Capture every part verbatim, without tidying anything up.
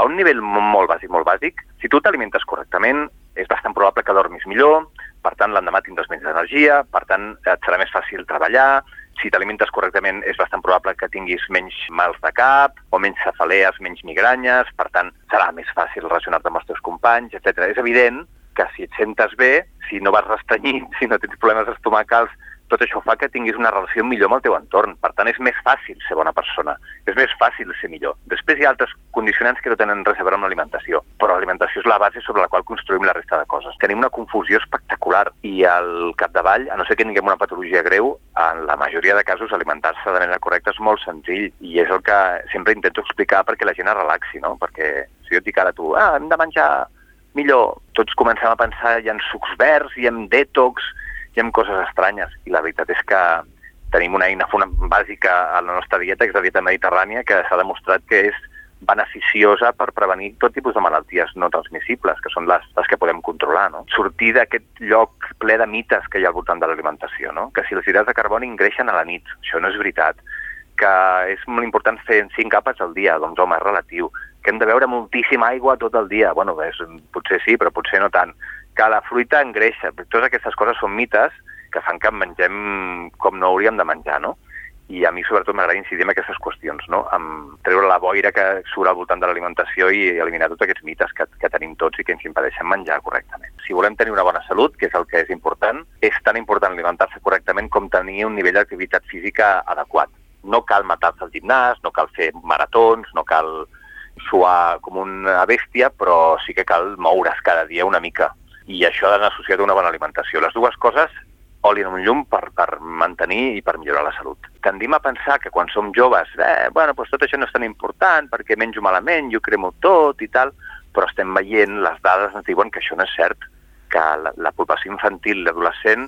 a un nivell molt bàsic, molt bàsic, si tu t'alimentes correctament, és bastant probable que dormis millor, per tant, l'endemà tindràs menys energia, per tant, et serà més fàcil treballar, si t'alimentes correctament és bastant probable que tinguis menys mals de cap, o menys cefalees, menys migranyes, per tant, serà més fàcil relacionar-te amb els teus companys, etcètera. És evident que si et sentes bé, si no vas restrenyit, si no tens problemes estomacals, tot això fa que tinguis una relació millor amb el teu entorn. Per tant, és més fàcil ser bona persona, és més fàcil ser millor. Després hi ha altres condicionants que no tenen res a veure amb l'alimentació, però l'alimentació és la base sobre la qual construïm la resta de coses. Tenim una confusió espectacular i al capdavall, a no ser que tinguem una patologia greu, en la majoria de casos alimentar-se de manera correcta és molt senzill i és el que sempre intento explicar perquè la gent es relaxi, no? Perquè si jo et dic ara a tu, ah, hem de menjar millor, tots comencem a pensar ja en sucs verds i en detox, hi ha coses estranyes, i la veritat és que tenim una eina bàsica a la nostra dieta, que és la dieta mediterrània, que s'ha demostrat que és beneficiosa per prevenir tot tipus de malalties no transmissibles, que són les, les que podem controlar, no? Sortir d'aquest lloc ple de mites que hi ha al voltant de l'alimentació, no? Que si els hidrats de carboni engreixen a la nit, això no és veritat. Que és molt important fer cinc àpats al dia, doncs home, és relatiu. Que hem de beure moltíssima aigua tot el dia, bueno, és, potser sí, però potser no tant. Que la fruita engreixa. Totes aquestes coses són mites que fan que mengem com no hauríem de menjar, no? I a mi sobretot m'agrada incidir en aquestes qüestions, no? En treure la boira que surt al voltant de l'alimentació i eliminar tots aquests mites que, que tenim tots i que ens impedeixen menjar correctament. Si volem tenir una bona salut, que és el que és important, és tan important alimentar-se correctament com tenir un nivell d'activitat física adequat. No cal matar-se al gimnàs, no cal fer maratons, no cal suar com una bèstia, però sí que cal moure's cada dia una mica. I això ha d'anar associat a una bona alimentació. Les dues coses olien un llum per, per mantenir i per millorar la salut. Tendim a pensar que quan som joves, eh, bueno, doncs tot això no és tan important perquè menjo malament, jo cremo tot i tal, però estem veient, les dades ens diuen que això no és cert, que la, la població infantil i l'adolescent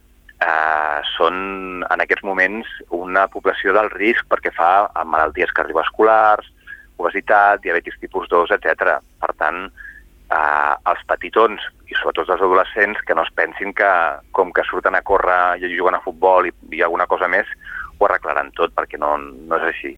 eh, són en aquests moments una població del risc perquè fa amb malalties cardiovasculars, obesitat, diabetis tipus dos, etcètera. Per tant, Uh, els petitons i sobretot els adolescents que no es pensin que com que surten a córrer i juguen a futbol i, i alguna cosa més ho arreglaran tot, perquè no, no és així.